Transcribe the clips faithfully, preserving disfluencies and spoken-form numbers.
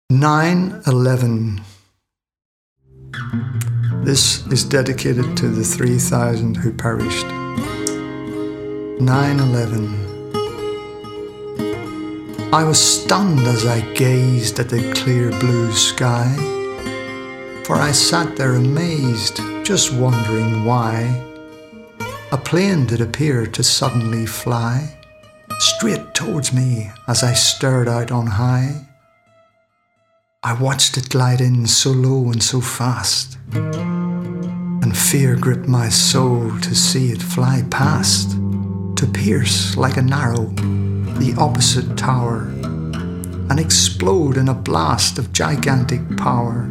nine eleven. This is dedicated to the three thousand who perished. nine eleven. I was stunned as I gazed at the clear blue sky, for I sat there amazed, just wondering why a plane did appear to suddenly fly straight towards me as I stared out on high. I watched it glide in so low and so fast, and fear gripped my soul to see it fly past, to pierce like an arrow the opposite tower, and explode in a blast of gigantic power,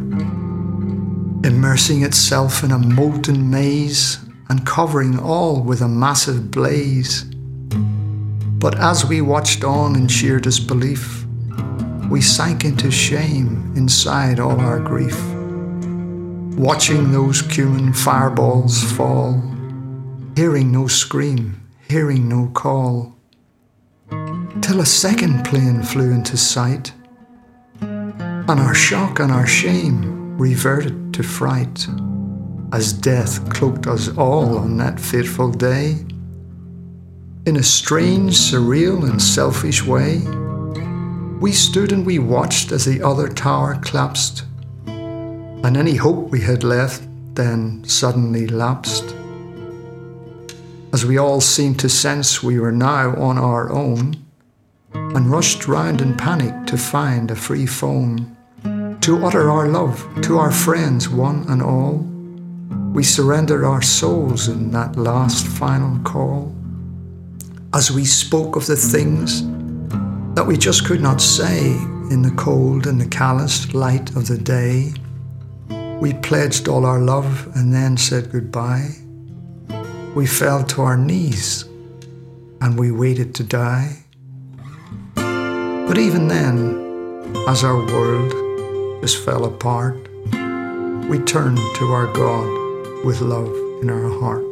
immersing itself in a molten maze and covering all with a massive blaze. But as we watched on in sheer disbelief, we sank into shame inside all our grief, watching those cumin fireballs fall, hearing no scream, hearing no call, till a second plane flew into sight, and our shock and our shame reverted to fright, as death cloaked us all on that fateful day. In a strange, surreal and selfish way, we stood and we watched as the other tower collapsed, and any hope we had left then suddenly lapsed. As we all seemed to sense we were now on our own, and rushed round in panic to find a free phone, to utter our love to our friends one and all, we surrendered our souls in that last final call. As we spoke of the things that we just could not say in the cold and the calloused light of the day, we pledged all our love and then said goodbye. We fell to our knees and we waited to die. But even then, as our world just fell apart, we turned to our God with love in our heart.